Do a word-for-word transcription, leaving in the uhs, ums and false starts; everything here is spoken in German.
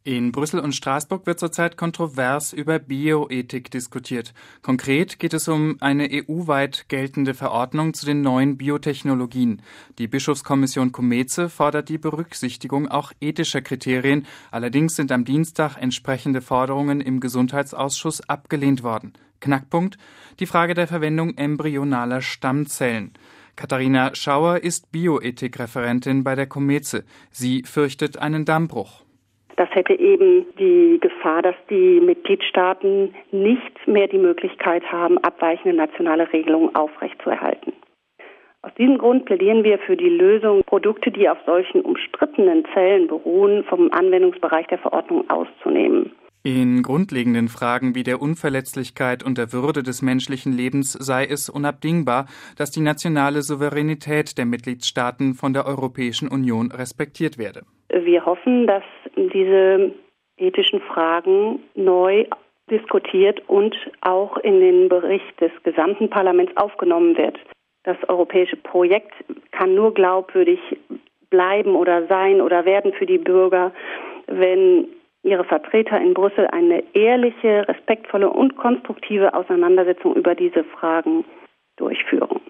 In Brüssel und Straßburg wird zurzeit kontrovers über Bioethik diskutiert. Konkret geht es um eine E U-weit geltende Verordnung zu den neuen Biotechnologien. Die Bischofskommission Comeze fordert die Berücksichtigung auch ethischer Kriterien. Allerdings sind am Dienstag entsprechende Forderungen im Gesundheitsausschuss abgelehnt worden. Knackpunkt: die Frage der Verwendung embryonaler Stammzellen. Katharina Schauer ist Bioethik-Referentin bei der Comeze. Sie fürchtet einen Dammbruch. Das hätte eben die Gefahr, dass die Mitgliedstaaten nicht mehr die Möglichkeit haben, abweichende nationale Regelungen aufrechtzuerhalten. Aus diesem Grund plädieren wir für die Lösung, Produkte, die auf solchen umstrittenen Zellen beruhen, vom Anwendungsbereich der Verordnung auszunehmen. In grundlegenden Fragen wie der Unverletzlichkeit und der Würde des menschlichen Lebens sei es unabdingbar, dass die nationale Souveränität der Mitgliedstaaten von der Europäischen Union respektiert werde. Wir hoffen, dass diese ethischen Fragen neu diskutiert und auch in den Bericht des gesamten Parlaments aufgenommen wird. Das europäische Projekt kann nur glaubwürdig bleiben oder sein oder werden für die Bürger, wenn ihre Vertreter in Brüssel eine ehrliche, respektvolle und konstruktive Auseinandersetzung über diese Fragen durchführen.